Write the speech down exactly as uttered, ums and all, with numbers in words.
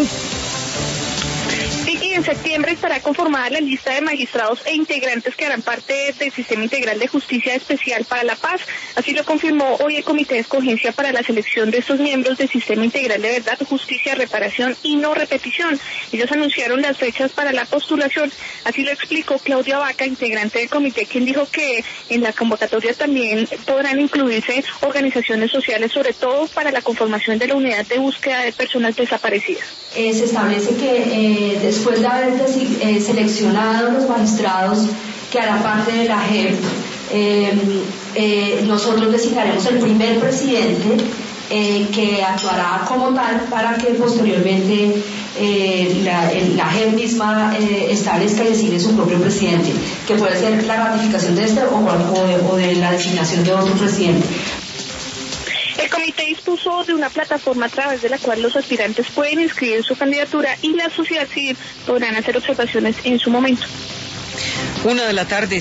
Y en septiembre estará conformada la lista de magistrados e integrantes que harán parte del Sistema Integral de Justicia Especial para la Paz. Así lo confirmó hoy el Comité de Escogencia para la selección de estos miembros del Sistema Integral de Verdad, Justicia, Reparación y No Repetición. Ellos anunciaron las fechas para la postulación. Así lo explicó Claudia Vaca, integrante del comité, quien dijo que en la convocatoria también podrán incluirse organizaciones sociales, sobre todo para la conformación de la unidad de búsqueda de personas desaparecidas. Eh, se establece que eh, después de haber eh, seleccionado los magistrados que harán parte de la J E P, eh, eh, nosotros designaremos el primer presidente eh, que actuará como tal para que posteriormente eh, la, el, la J E P misma eh, establezca y designe su propio presidente, que puede ser la ratificación de este o, o, de, o de la designación de otro presidente. El comité dispuso de una plataforma a través de la cual los aspirantes pueden inscribir su candidatura y la sociedad civil podrán hacer observaciones en su momento. Una de la tarde.